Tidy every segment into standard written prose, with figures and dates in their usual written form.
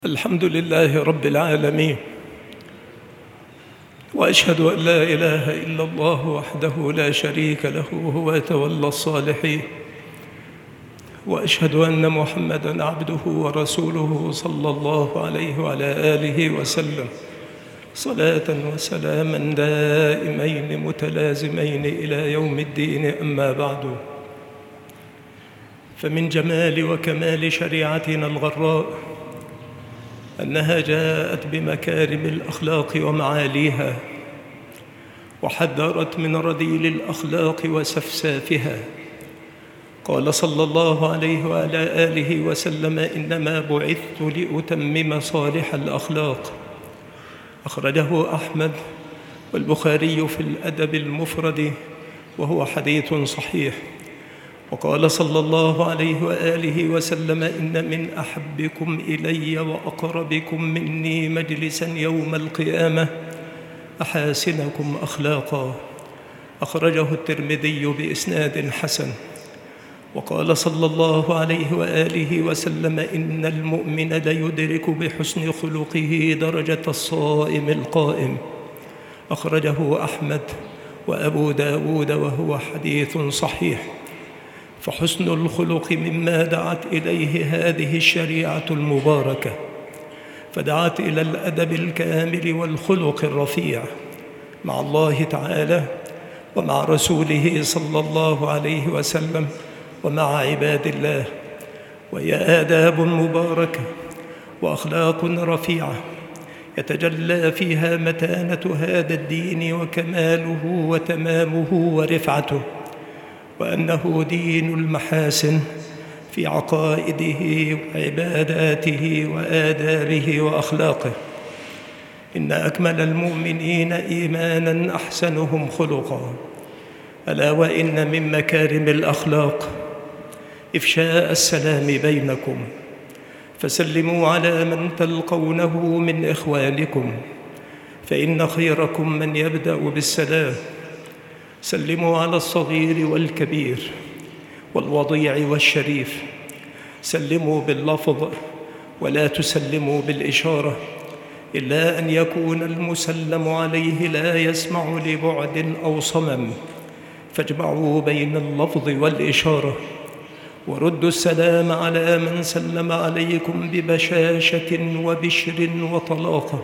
الحمد لله رب العالمين، وأشهد أن لا إله إلا الله وحده لا شريك له وهو يتولى الصالحين، وأشهد أن محمدًا عبده ورسوله صلى الله عليه وعلى آله وسلم صلاة وسلاما دائمين متلازمين إلى يوم الدين. أما بعد، فمن جمال وكمال شريعتنا الغراء أنها جاءت بمكارم الأخلاق ومعاليها، وحذرت من رذيل الأخلاق وسفسافها. قال صلى الله عليه وعلى آله وسلم: إنما بعثت لأتمم صالح الأخلاق. أخرجه أحمد والبخاري في الأدب المفرد، وهو حديث صحيح. وقال صلى الله عليه وآله وسلم: إن من أحبكم إلي وأقربكم مني مجلسا يوم القيامة أحاسنكم أخلاقا. أخرجه الترمذي بإسناد حسن. وقال صلى الله عليه وآله وسلم: إن المؤمن ليدرك بحسن خلقه درجة الصائم القائم. أخرجه أحمد وأبو داود، وهو حديث صحيح. فحسن الخلق مما دعت إليه هذه الشريعة المباركة، فدعت إلى الأدب الكامل والخلق الرفيع مع الله تعالى ومع رسوله صلى الله عليه وسلم ومع عباد الله. وهي آداب مباركة وأخلاق رفيعة يتجلى فيها متانة هذا الدين وكماله وتمامه ورفعته، وأنه دين المحاسن في عقائده وعباداته وآدابه وأخلاقه. إن أكمل المؤمنين إيماناً أحسنهم خلقاً. ألا وإن من مكارم الأخلاق إفشاء السلام بينكم، فسلموا على من تلقونه من إخوانكم، فإن خيركم من يبدأ بالسلام. سلموا على الصغير والكبير والوضيع والشريف. سلموا باللفظ ولا تسلموا بالإشارة، إلا أن يكون المسلم عليه لا يسمع لبعد أو صمم، فاجمعوا بين اللفظ والإشارة. وردوا السلام على من سلم عليكم ببشاشة وبشر وطلاقة،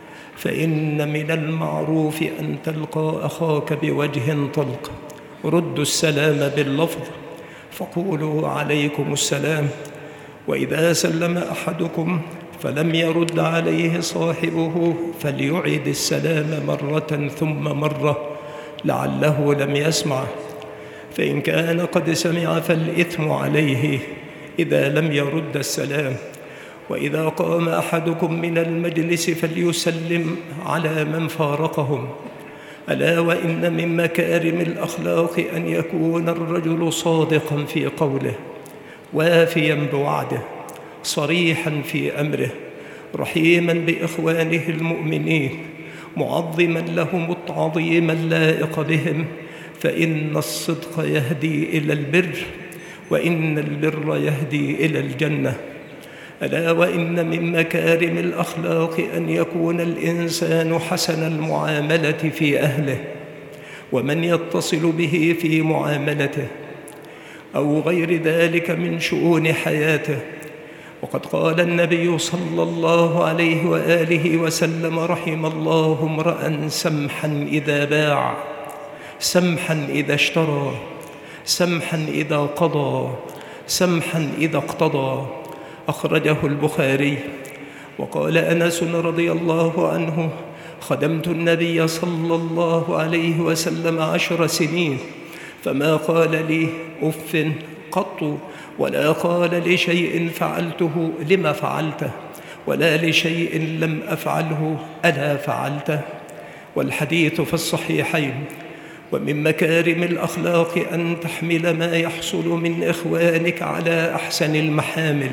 فإن من المعروف أن تلقى أخاك بوجه طلق. ردوا السلام باللفظ، فقولوا عليكم السلام. وإذا سلم أحدكم فلم يرد عليه صاحبه فليعد السلام مرة ثم مرة لعله لم يسمع، فإن كان قد سمع فالإثم عليه إذا لم يرد السلام. وإذا قام أحدكم من المجلس فليسلم على من فارقهم. ألا وإن من مكارم الأخلاق أن يكون الرجل صادقاً في قوله، وافياً بوعده، صريحاً في أمره، رحيماً بإخوانه المؤمنين، معظماً لهم التعظيم اللائق بهم، فإن الصدق يهدي إلى البر، وإن البر يهدي إلى الجنة. ألا وإن من مكارم الأخلاق أن يكون الإنسان حسن المعاملة في أهله ومن يتصل به في معاملته أو غير ذلك من شؤون حياته. وقد قال النبي صلى الله عليه وآله وسلم: رحم الله امرأ سمحا إذا باع، سمحا إذا اشترى، سمحا إذا قضى، سمحا إذا اقتضى. أخرجه البخاري. وقال أنس رضي الله عنه: خدمت النبي صلى الله عليه وسلم 10 سنين، فما قال لي أف قط، ولا قال لشيء فعلته لما فعلته، ولا لشيء لم أفعله ألا فعلته. والحديث في الصحيحين. ومن مكارم الأخلاق أن تحمل ما يحصل من إخوانك على أحسن المحامل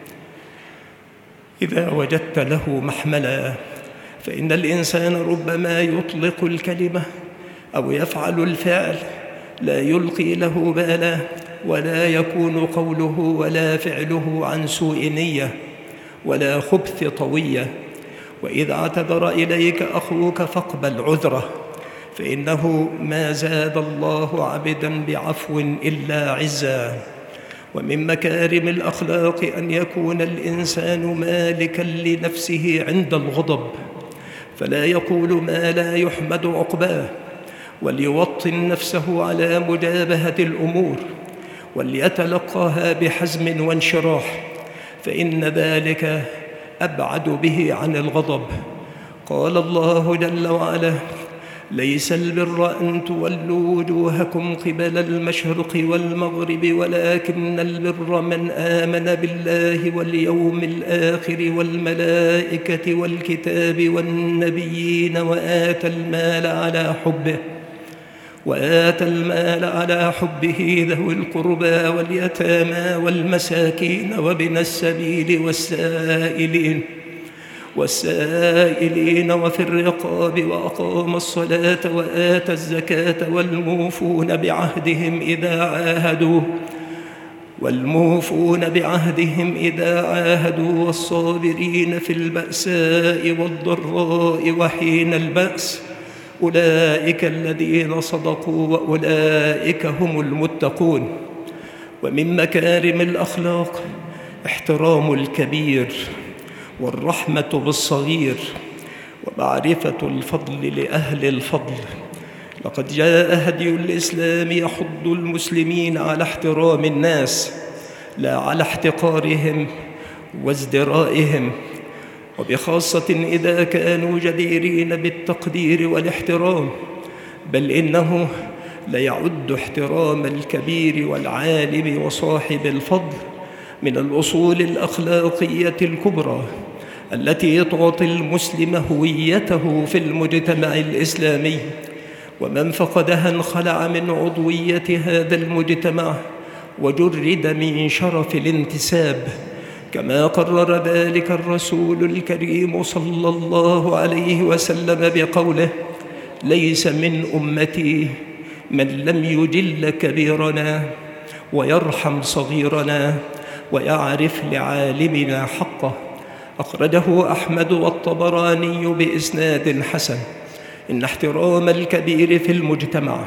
إذا وجدت له محملا، فإن الإنسان ربما يطلق الكلمة أو يفعل الفعل لا يلقي له بالا، ولا يكون قوله ولا فعله عن سوء نية، ولا خبث طوية. وإذا اعتذر إليك أخوك فاقبل عذره، فإنه ما زاد الله عبدا بعفو إلا عزا. ومن مكارم الأخلاق أن يكون الإنسان مالكا لنفسه عند الغضب، فلا يقول ما لا يحمد عقباه، وليوطن نفسه على مجابهة الأمور، وليتلقاها بحزم وانشراح، فإن ذلك أبعد به عن الغضب. قال الله جل وعلا: ليس البر أن تولوا وجوهكم قبل المشرق والمغرب ولكن البر من آمن بالله واليوم الآخر والملائكة والكتاب والنبيين وآتى المال على حبه ذوي القربى واليتامى والمساكين وابن السبيل والسائلين وفي الرقاب، وأقام الصلاة وآتى الزكاة والموفون بعهدهم إذا عاهدوا والصابرين في البأساء والضراء وحين البأس، أولئك الذين صدقوا وأولئك هم المتقون. ومن مكارم الأخلاق احترام الكبير والرحمة بالصغير ومعرفة الفضل لأهل الفضل. لقد جاء هدي الإسلام يحض المسلمين على احترام الناس، لا على احتقارهم وازدرائهم، وبخاصة إذا كانوا جديرين بالتقدير والاحترام. بل إنه ليعد احترام الكبير والعالم وصاحب الفضل من الأصول الأخلاقية الكبرى التي تعطي المسلم هويته في المجتمع الإسلامي، ومن فقدها انخلع من عضوية هذا المجتمع وجرد من شرف الانتساب، كما قرر ذلك الرسول الكريم صلى الله عليه وسلم بقوله: ليس من أمتي من لم يجل كبيرنا ويرحم صغيرنا ويعرف لعالمنا حقه. أخرجه أحمد والطبراني بإسناد حسن. إن احترام الكبير في المجتمع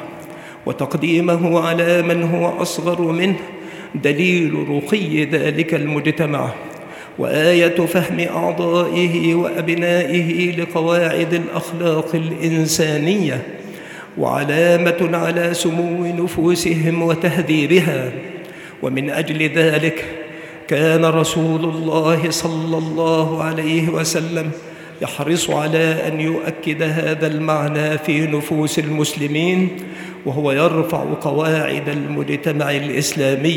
وتقديمه على من هو أصغر منه دليل رقي ذلك المجتمع، وآية فهم أعضائه وأبنائه لقواعد الأخلاق الإنسانية، وعلامة على سمو نفوسهم وتهذيبها. ومن أجل ذلك كان رسول الله صلى الله عليه وسلم يحرص على أن يؤكد هذا المعنى في نفوس المسلمين، وهو يرفع قواعد المجتمع الإسلامي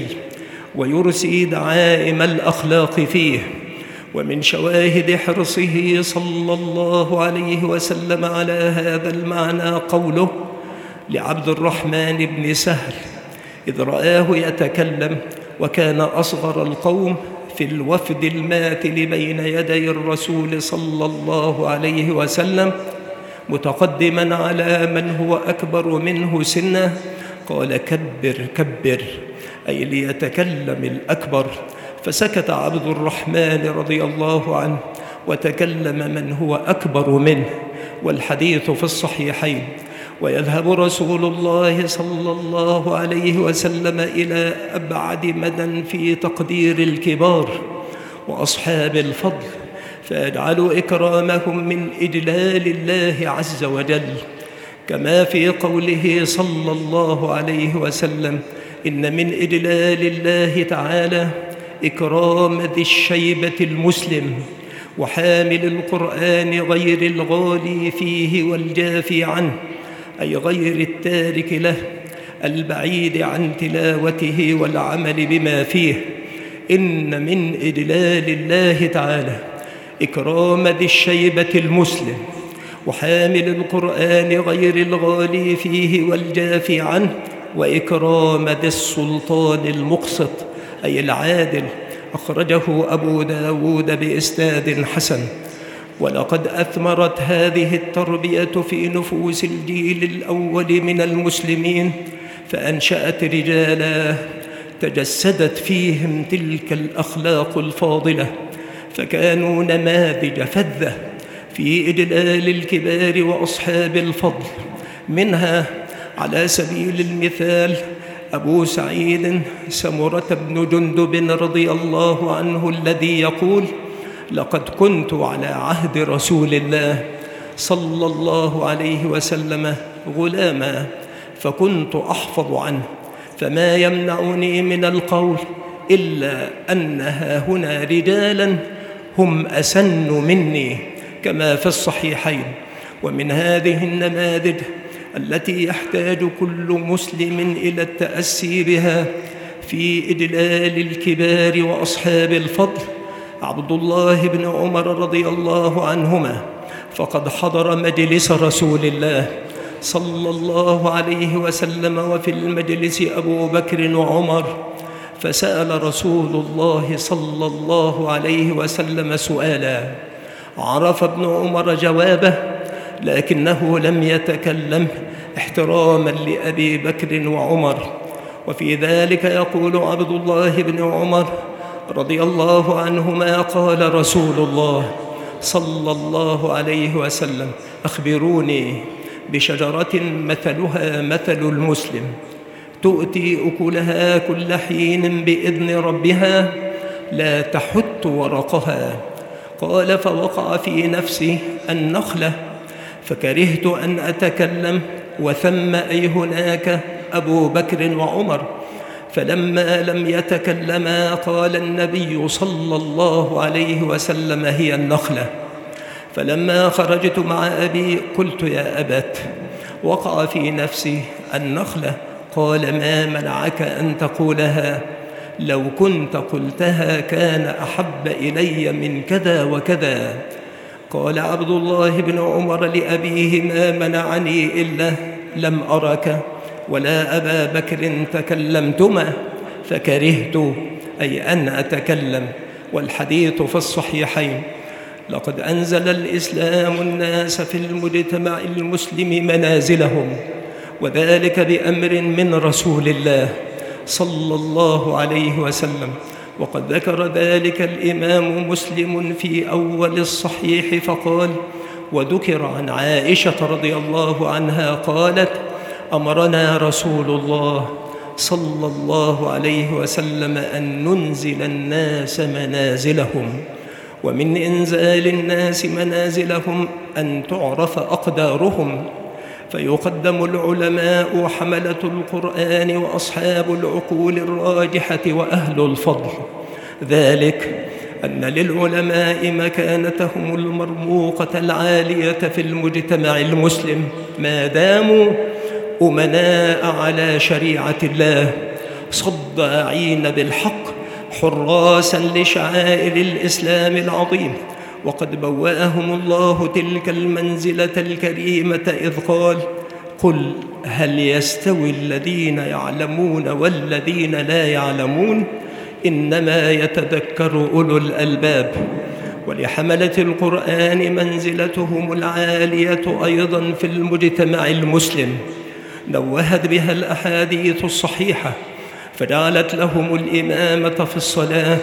ويرسي دعائم الأخلاق فيه. ومن شواهد حرصه صلى الله عليه وسلم على هذا المعنى قوله لعبد الرحمن بن سهل إذ رآه يتكلم وكان أصغر القوم في الوفد الماثل بين يدي الرسول صلى الله عليه وسلم متقدما على من هو أكبر منه سنا، قال: كبر كبر، أي ليتكلم الأكبر. فسكت عبد الرحمن رضي الله عنه وتكلم من هو أكبر منه، والحديث في الصحيحين. ويذهب رسول الله صلى الله عليه وسلم إلى أبعد مدى في تقدير الكبار وأصحاب الفضل، فيجعل إكرامهم من إجلال الله عز وجل، كما في قوله صلى الله عليه وسلم: إن من إجلال الله تعالى إكرام ذي الشيبة المسلم وحامل القرآن غير الغالي فيه والجافي عنه، أي غير التارك له البعيد عن تلاوته والعمل بما فيه. إن من إجلال الله تعالى إكرام ذي الشيبة المسلم وحامل القرآن غير الغالي فيه والجافي عنه، وإكرام ذي السلطان المقسط أي العادل. أخرجه أبو داود بإسناد حسن. ولقد أثمرت هذه التربية في نفوس الجيل الأول من المسلمين، فأنشأت رجالا تجسدت فيهم تلك الأخلاق الفاضلة، فكانوا نماذج فذة في إدلال الكبار وأصحاب الفضل. منها على سبيل المثال أبو سعيد سمرة بن جندب رضي الله عنه الذي يقول: لقد كنت على عهد رسول الله صلى الله عليه وسلم غلاما، فكنت أحفظ عنه، فما يمنعني من القول إلا أن هاهنا رجالا هم أسن مني، كما في الصحيحين. ومن هذه النماذج التي يحتاج كل مسلم إلى التأسي بها في إدلال الكبار وأصحاب الفضل عبد الله بن عمر رضي الله عنهما، فقد حضر مجلس رسول الله صلى الله عليه وسلم، وفي المجلس أبو بكر وعمر، فسأل رسول الله صلى الله عليه وسلم سؤالا، عرف ابن عمر جوابه لكنه لم يتكلم احتراما لأبي بكر وعمر. وفي ذلك يقول عبد الله بن عمر رضي الله عنهما: قال رسول الله صلى الله عليه وسلم: أخبروني بشجرة مثلها مثل المسلم، تؤتي أكلها كل حين بإذن ربها، لا تحت ورقها. قال: فوقع في نفسي النخلة، فكرهت أن أتكلم، وثم أي هناك أبو بكر وعمر. فلما لم يتكلما قال النبي صلى الله عليه وسلم: هي النخلة. فلما خرجت مع أبي قلت: يا أبت، وقع في نفسي النخلة. قال: ما منعك أن تقولها؟ لو كنت قلتها كان أحب إلي من كذا وكذا. قال عبد الله بن عمر لأبيه: ما منعني إلا لم أرك ولا أبا بكر تكلمتما فكرهت أي أن أتكلم. والحديث في الصحيحين. لقد أنزل الإسلام الناس في المجتمع المسلم منازلهم، وذلك بأمر من رسول الله صلى الله عليه وسلم. وقد ذكر ذلك الإمام مسلم في أول الصحيح فقال: وذكر عن عائشة رضي الله عنها قالت: أمرنا رسول الله صلى الله عليه وسلم أن ننزل الناس منازلهم، ومن إنزال الناس منازلهم أن تعرف أقدارهم، فيقدم العلماء وحملة القرآن وأصحاب العقول الراجحة وأهل الفضل. ذلك أن للعلماء مكانتهم المرموقة العالية في المجتمع المسلم ما داموا أمناء على شريعة الله، صداعين بالحق، حراسا لشعائر الإسلام العظيم. وقد بوأهم الله تلك المنزلة الكريمة إذ قال: قل هل يستوي الذين يعلمون والذين لا يعلمون إنما يتذكر أولو الألباب. ولحملة القرآن منزلتهم العالية أيضا في المجتمع المسلم نوهت بها الأحاديث الصحيحة، فجعلت لهم الإمامة في الصلاة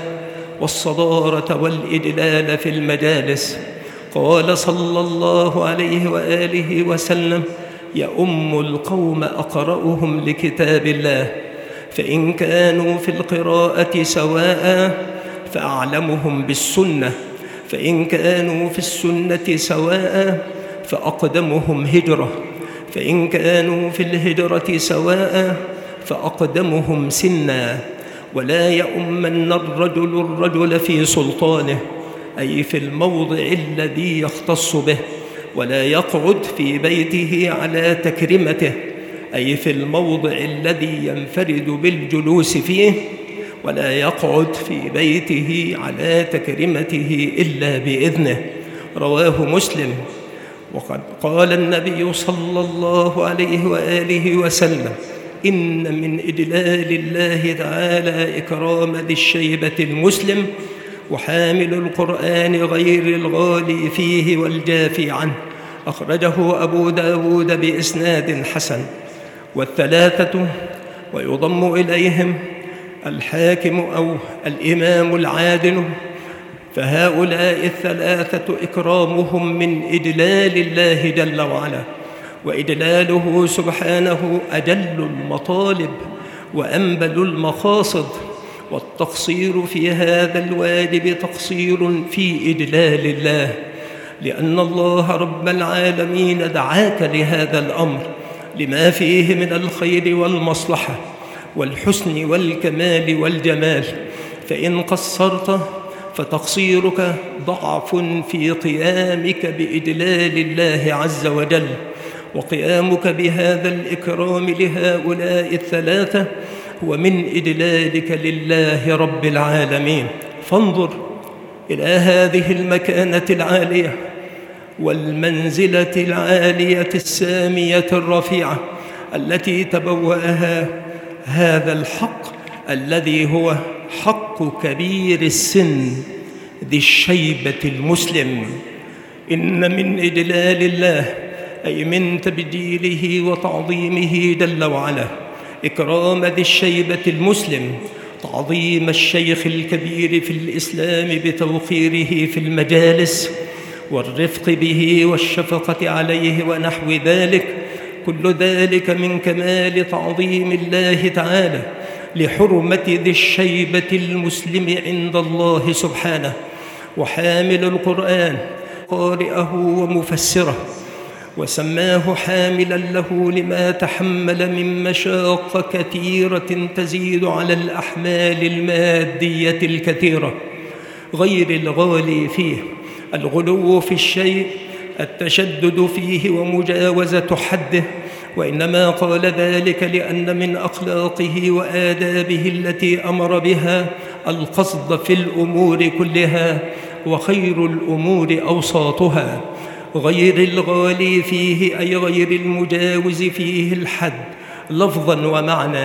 والصدارة والإدلال في المجالس. قال صلى الله عليه وآله وسلم: يؤم القوم أقرأهم لكتاب الله، فإن كانوا في القراءة سواء فأعلمهم بالسنة، فإن كانوا في السنة سواء فأقدمهم هجرة، فإن كانوا في الهجرة سواء فأقدمهم سنا. ولا يؤمن الرجل في سلطانه، أي في الموضع الذي يختص به، ولا يقعد في بيته على تكريمته، أي في الموضع الذي ينفرد بالجلوس فيه، ولا يقعد في بيته على تكريمته إلا بإذنه. رواه مسلم. وقد قال النبي صلى الله عليه وآله وسلم: إن من إدلال الله تعالى إكرام ذي الشيبة المسلم وحامل القرآن غير الغالي فيه والجافي عنه. أخرجه أبو داود بإسناد حسن. والثلاثة ويضم إليهم الحاكم أو الإمام العادل فهؤلاء الثلاثة إكرامهم من إدلال الله جل وعلا، وإدلاله سبحانه أجل المطالب وأنبل المقاصد، والتقصير في هذا الواجب تقصير في إدلال الله، لأن الله رب العالمين دعاك لهذا الأمر لما فيه من الخير والمصلحة والحسن والكمال والجمال، فإن قصرت فتقصيرك ضعف في قيامك بإدلال الله عز وجل، وقيامك بهذا الإكرام لهؤلاء الثلاثة هو من إدلالك لله رب العالمين. فانظر إلى هذه المكانة العالية والمنزلة العالية السامية الرفيعة التي تبوأها هذا الحق الذي هو حق كبير السن ذي الشيبة المسلم. إن من إجلال الله أي من تبجيله وتعظيمه جل وعلا إكرام ذي الشيبة المسلم، تعظيم الشيخ الكبير في الإسلام بتوقيره في المجالس والرفق به والشفقة عليه ونحو ذلك. كل ذلك من كمال تعظيم الله تعالى لحرمة ذي الشيبة المسلم عند الله سبحانه. وحامل القرآن قارئه ومفسره، وسماه حاملا له لما تحمل من مشاق كثيرة تزيد على الأحمال المادية الكثيرة، غير الغالي فيه، الغلو في الشيء، التشدد فيه ومجاوزة حده، وإنما قال ذلك لأن من أخلاقه وآدابه التي أمر بها القصد في الأمور كلها، وخير الأمور أوساطها، غير الغالي فيه أي غير المجاوز فيه الحد لفظا ومعنى،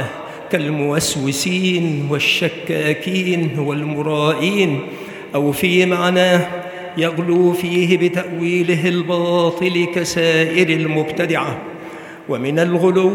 كالموسوسين والشكاكين والمرائين، أو في معناه يغلو فيه بتأويله الباطل كسائر المبتدعة. ومن الغلو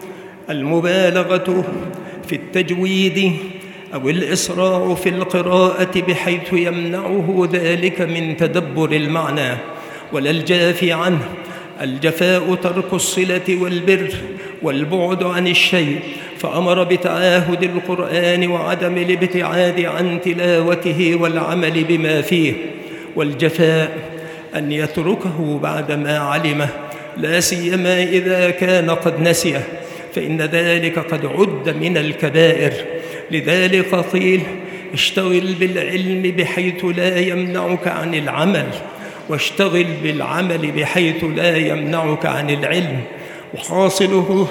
المبالغة في التجويد أو الإسراع في القراءة بحيث يمنعه ذلك من تدبر المعنى ولا الجافي عنه. الجفاء ترك الصلة والبر والبعد عن الشيء، فأمر بتعاهد القرآن وعدم الابتعاد عن تلاوته والعمل بما فيه. والجفاء أن يتركه بعدما علمه، لا سيما إذا كان قد نسيه، فإن ذلك قد عد من الكبائر. لذلك قيل: اشتغل بالعلم بحيث لا يمنعك عن العمل، واشتغل بالعمل بحيث لا يمنعك عن العلم. وحاصله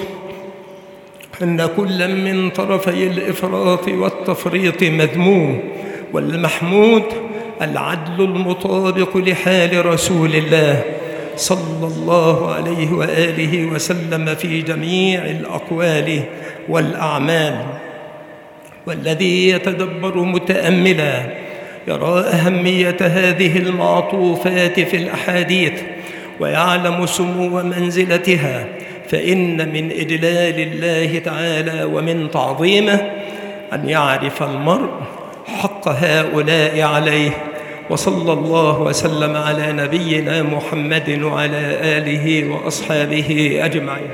أن كل من طرفي الإفراط والتفريط مذموم، والمحمود العدل المطابق لحال رسول الله صلى الله عليه وآله وسلم في جميع الأقوال والأعمال. والذي يتدبر متأملا يرى أهمية هذه المعطوفات في الأحاديث ويعلم سمو منزلتها، فإن من إجلال الله تعالى ومن تعظيمه أن يعرف المرء حق هؤلاء عليه. وصلى الله وسلم على نبينا محمد وعلى آله وأصحابه أجمعين.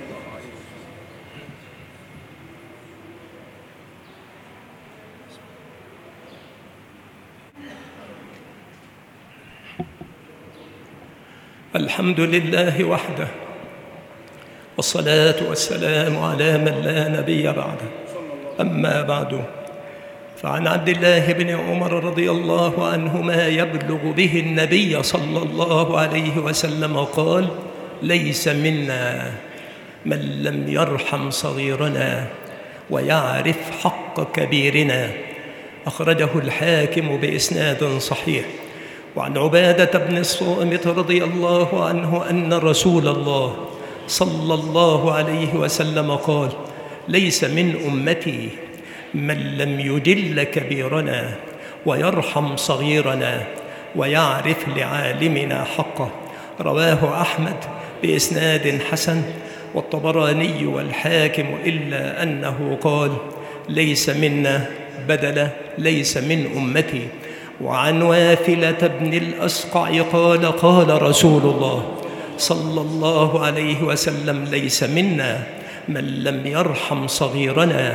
الحمد لله وحده، والصلاة والسلام على من لا نبي بعده. أما بعد، فعن عبد الله بن عمر رضي الله عنهما يبلغ به النبي صلى الله عليه وسلم قال: ليس منا من لم يرحم صغيرنا ويعرف حق كبيرنا. أخرجه الحاكم بإسناد صحيح. وعن عبادة بن الصامت رضي الله عنه أن رسول الله صلى الله عليه وسلم قال: ليس من أمتي من لم يجل كبيرنا ويرحم صغيرنا ويعرف لعالمنا حقه. رواه أحمد بإسناد حسن والطبراني والحاكم، إلا أنه قال: ليس منا بدل ليس من أمتي. وعن واثلة بن الأسقع قال قال رسول الله صلى الله عليه وسلم: ليس منا من لم يرحم صغيرنا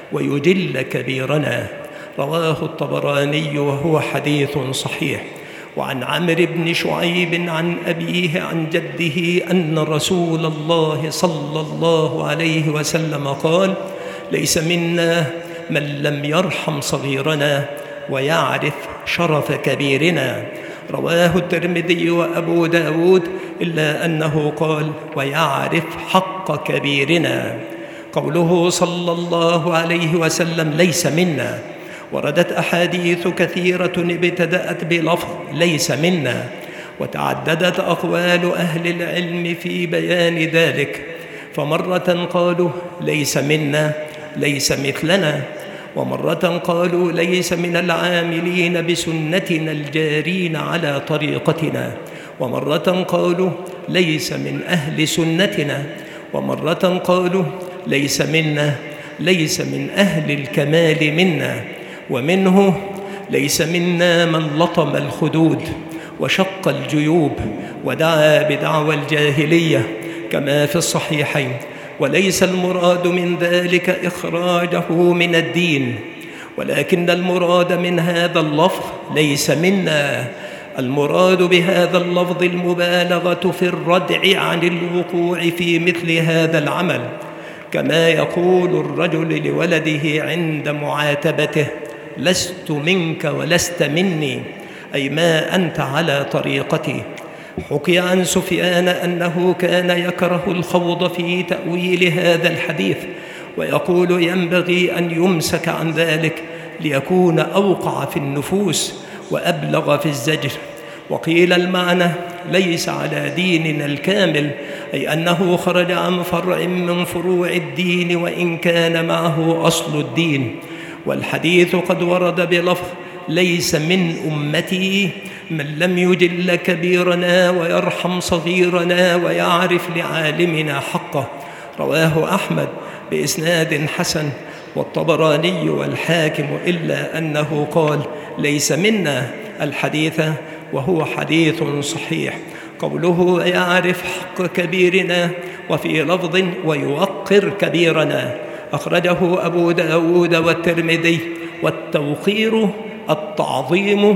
ويجل كبيرنا. رواه الطبراني وهو حديث صحيح. وعن عمرو بن شعيب عن أبيه عن جده أن رسول الله صلى الله عليه وسلم قال: ليس منا من لم يرحم صغيرنا ويعرف شرف كبيرنا. رواه الترمذي وأبو داود، إلا أنه قال: ويعرف حق كبيرنا. قوله صلى الله عليه وسلم ليس منا وردت أحاديث كثيرة ابتدأت بلفظ ليس منا، وتعددت أقوال أهل العلم في بيان ذلك، فمرة قالوا ليس منا ليس مثلنا، ومرة قالوا ليس من العاملين بسنتنا الجارين على طريقتنا، ومرة قالوا ليس من أهل سنتنا، ومرة قالوا ليس منا ليس من أهل الكمال منا. ومنه ليس منا من لطم الخدود وشق الجيوب ودعا بدعوى الجاهلية كما في الصحيحين. وليس المراد من ذلك إخراجه من الدين، ولكن المراد من هذا اللفظ ليس منا، المراد بهذا اللفظ المبالغة في الردع عن الوقوع في مثل هذا العمل، كما يقول الرجل لولده عند معاتبته: لست منك ولست مني، أي ما أنت على طريقتي. حكي عن سفيان أنه كان يكره الخوض في تأويل هذا الحديث، ويقول ينبغي أن يمسك عن ذلك ليكون أوقع في النفوس وأبلغ في الزجر. وقيل المعنى ليس على ديننا الكامل، أي أنه خرج عن فرع من فروع الدين وإن كان معه أصل الدين. والحديث قد ورد بلفظ ليس من أمتي من لم يجل كبيرنا ويرحم صغيرنا ويعرف لعالمنا حقه. رواه أحمد بإسناد حسن والطبراني والحاكم، إلا أنه قال ليس منا الحديث، وهو حديث صحيح. قوله يعرف حق كبيرنا، وفي لفظ ويوقر كبيرنا، أخرجه أبو داود والترمذي. والتوقير التعظيم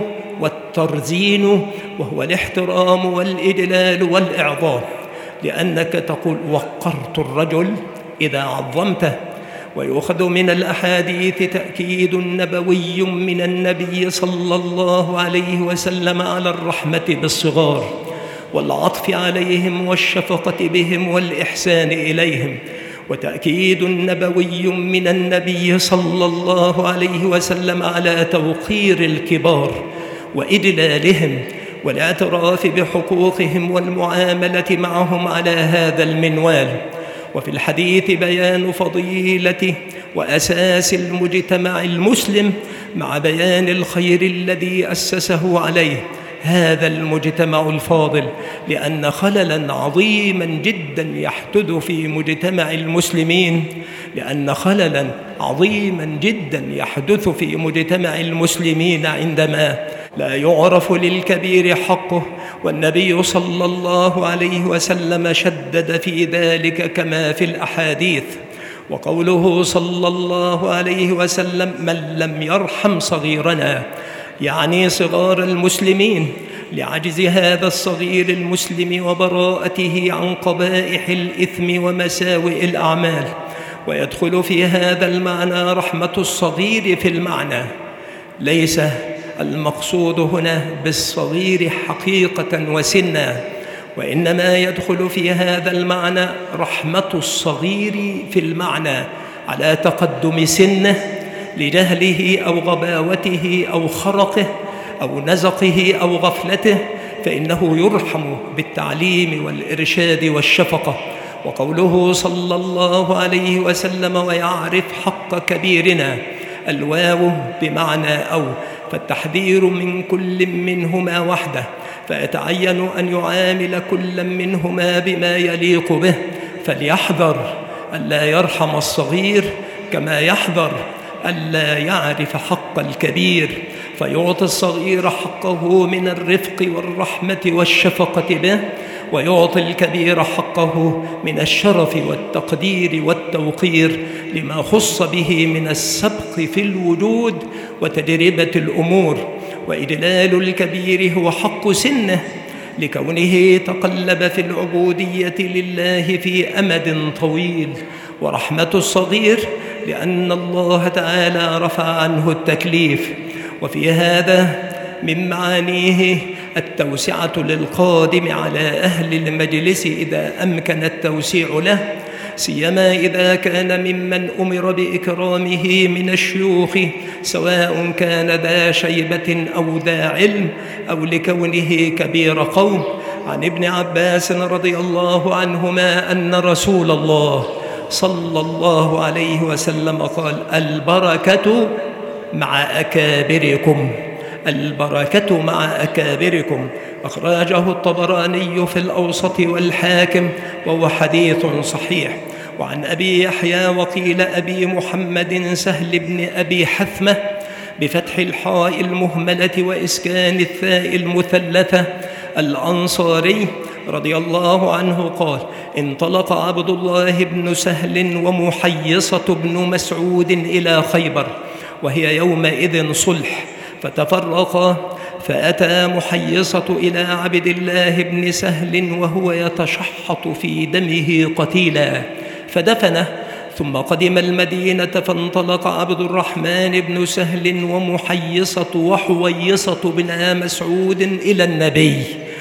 والترزين، وهو الاحترام والإجلال والإعظام، لأنك تقول وقرت الرجل إذا عظمته. ويؤخذ من الأحاديث تأكيد نبوي من النبي صلى الله عليه وسلم على الرحمة بالصغار والعطف عليهم والشفقة بهم والإحسان إليهم، وتأكيد نبوي من النبي صلى الله عليه وسلم على توقير الكبار وإجلالهم والاعتراف بحقوقهم والمعاملة معهم على هذا المنوال. وفي الحديث بيان فضيلة وأساس المجتمع المسلم مع بيان الخير الذي أسسه عليه هذا المجتمع الفاضل، لأن خللاً عظيماً جداً يحدث في مجتمع المسلمين، عندما لا يعرف للكبير حقه، والنبي صلى الله عليه وسلم شدد في ذلك كما في الأحاديث. وقوله صلى الله عليه وسلم من لم يرحم صغيرنا، يعني صغار المسلمين، لعجز هذا الصغير المسلم وبراءته عن قبائح الإثم ومساوئ الأعمال. ويدخل في هذا المعنى رحمة الصغير في المعنى، ليس المقصود هنا بالصغير حقيقة وسنا، وإنما يدخل في هذا المعنى رحمة الصغير في المعنى على تقدم سنه لجهله أو غباوته أو خرقه أو نزقه أو غفلته، فإنه يرحم بالتعليم والإرشاد والشفقة. وقوله صلى الله عليه وسلم ويعرف حق كبيرنا، الواو بمعنى أو، فالتحذير من كل منهما وحده، فيتعين أن يعامل كل منهما بما يليق به، فليحذر ألا يرحم الصغير كما يحذر ألا يعرف حق الكبير فيعطي الصغير حقه من الرفق والرحمة والشفقة به، ويعطي الكبير حقه من الشرف والتقدير والتوقير لما خص به من السبق في الوجود وتجربة الأمور. وإجلال الكبير هو حق سنه لكونه تقلب في العبودية لله في أمد طويل، ورحمة الصغير لأن الله تعالى رفع عنه التكليف. وفي هذا من معانيه التوسعة للقادم على أهل المجلس إذا أمكن التوسيع له، سيما إذا كان ممن أمر بإكرامه من الشيوخ، سواء كان ذا شيبة أو ذا علم أو لكونه كبير قوم. عن ابن عباس رضي الله عنهما أن رسول الله صلى الله عليه وسلم قال: البركة مع أكابركم، البركة مع أكابركم. أخرجه الطبراني في الأوسط والحاكم وهو حديث صحيح. وعن أبي يحيى وقيل أبي محمد سهل بن أبي حثمة بفتح الحاء المهملة وإسكان الثاء المثلثة الأنصاري رضي الله عنه قال: انطلق عبد الله بن سهل ومحيصة بن مسعود إلى خيبر وهي يومئذ صلح، فتفرقا، فأتى محيصة إلى عبد الله بن سهل وهو يتشحط في دمه قتيلا فدفنه، ثم قدم المدينة، فانطلق عبد الرحمن بن سهل ومحيصة وحويصة بن مسعود إلى النبي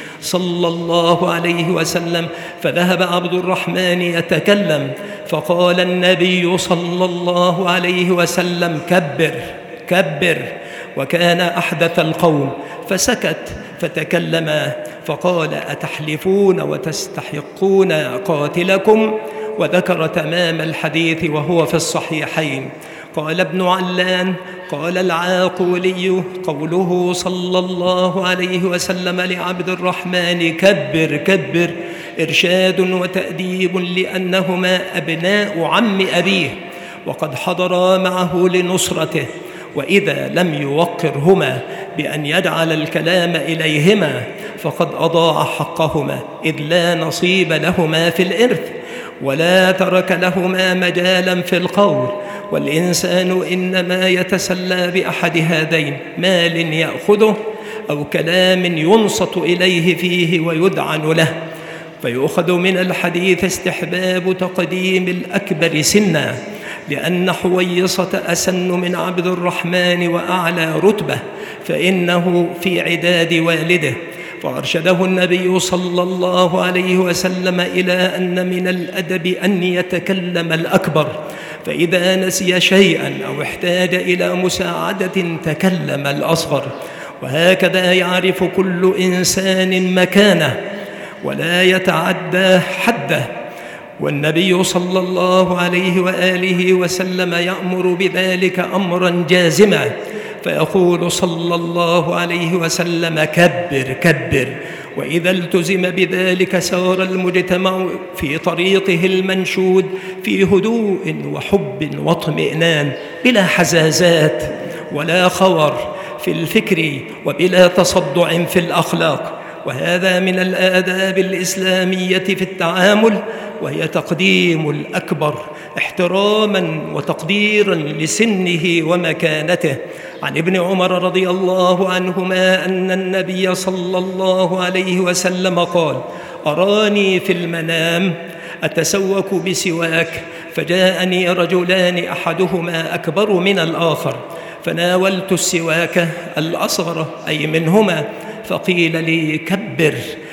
صلى الله عليه وسلم، فذهب عبد الرحمن يتكلم، فقال النبي صلى الله عليه وسلم: كبر كبر. وكان أحدث القوم، فسكت، فتكلما فقال: أتحلفون وتستحقون قاتلكم؟ وذكر تمام الحديث وهو في الصحيحين. قال ابن علان: قال العاقولي: قوله صلى الله عليه وسلم لعبد الرحمن كبر كبر إرشاد وتأديب، لأنهما أبناء عم أبيه وقد حضرا معه لنصرته، وإذا لم يوقرهما بأن يجعل الكلام إليهما فقد أضاع حقهما، إذ لا نصيب لهما في الإرث ولا ترك لهما مجالا في القول. والإنسان إنما يتسلى بأحد هذين: مال يأخذه أو كلام ينصت إليه فيه ويدعن له. فيؤخذ من الحديث استحباب تقديم الأكبر سنا، لأن حويصة أسن من عبد الرحمن وأعلى رتبة، فإنه في عداد والده. فأرشده النبي صلى الله عليه وسلم إلى أن من الأدب أن يتكلم الأكبر، فإذا نسي شيئا أو احتاج إلى مساعدة تكلم الأصغر، وهكذا يعرف كل إنسان مكانه ولا يتعدى حده. والنبي صلى الله عليه وآله وسلم يأمر بذلك أمرا جازما، فيقول صلى الله عليه وسلم: كبر كبر. وإذا التزم بذلك سار المجتمع في طريقه المنشود في هدوء وحب واطمئنان، بلا حزازات ولا خور في الفكر وبلا تصدع في الأخلاق. وهذا من الآداب الإسلامية في التعامل، وهي تقديم الأكبر احتراما وتقديرا لسنه ومكانته. عن ابن عمر رضي الله عنهما أن النبي صلى الله عليه وسلم قال: أراني في المنام أتسوك بسواك، فجاءني رجلان أحدهما أكبر من الآخر، فناولت السواك الأصغر أي منهما، فقيل لي: كبر،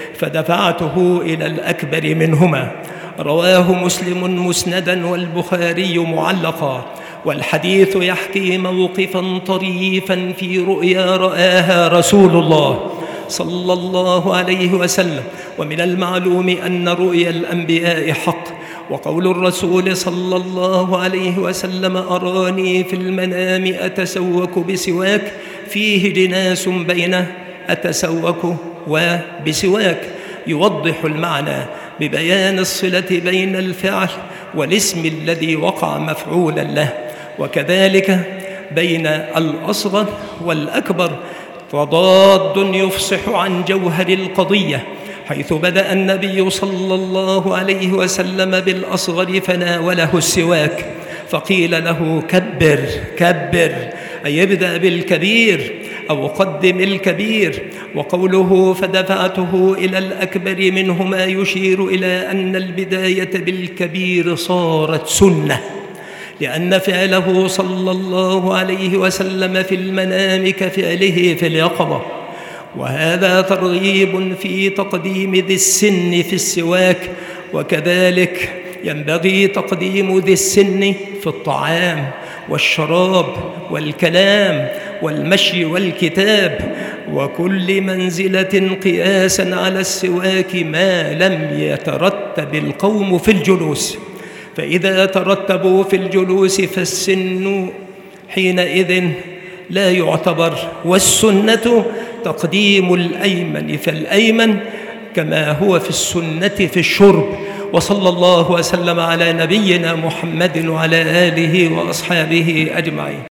فدفعته إلى الأكبر منهما. رواه مسلم مسندا والبخاري معلقا. والحديث يحكي موقفا طريفا في رؤيا رآها رسول الله صلى الله عليه وسلم. ومن المعلوم أن رؤيا الأنبياء حق، وقول الرسول صلى الله عليه وسلم: أراني في المنام أتسوك بسواك، فيه جناس بين أتسوك وبسواك، يوضح المعنى ببيان الصلة بين الفعل والاسم الذي وقع مفعولا له. وكذلك بين الأصغر والأكبر تضاد يفصح عن جوهر القضية، حيث بدأ النبي صلى الله عليه وسلم بالأصغر فناوله السواك، فقيل له كبر كبر، أي ابدأ بالكبير أو قدم الكبير. وقوله فدفعته إلى الأكبر منه ما يشير إلى أن البداية بالكبير صارت سنة، لأن فعله صلى الله عليه وسلم في المنام كفعله في اليقظة، وهذا ترغيب في تقديم ذي السن في السواك. وكذلك ينبغي تقديم ذي السن في الطعام والشراب والكلام والمشي والكتاب وكل منزلة قياسا على السواك ما لم يترتب القوم في الجلوس، فإذا ترتبوا في الجلوس فالسن حينئذ لا يعتبر، والسنة تقديم الأيمن فالأيمن كما هو في السنة في الشرب. وصلى الله وسلم على نبينا محمد وعلى آله وأصحابه أجمعين.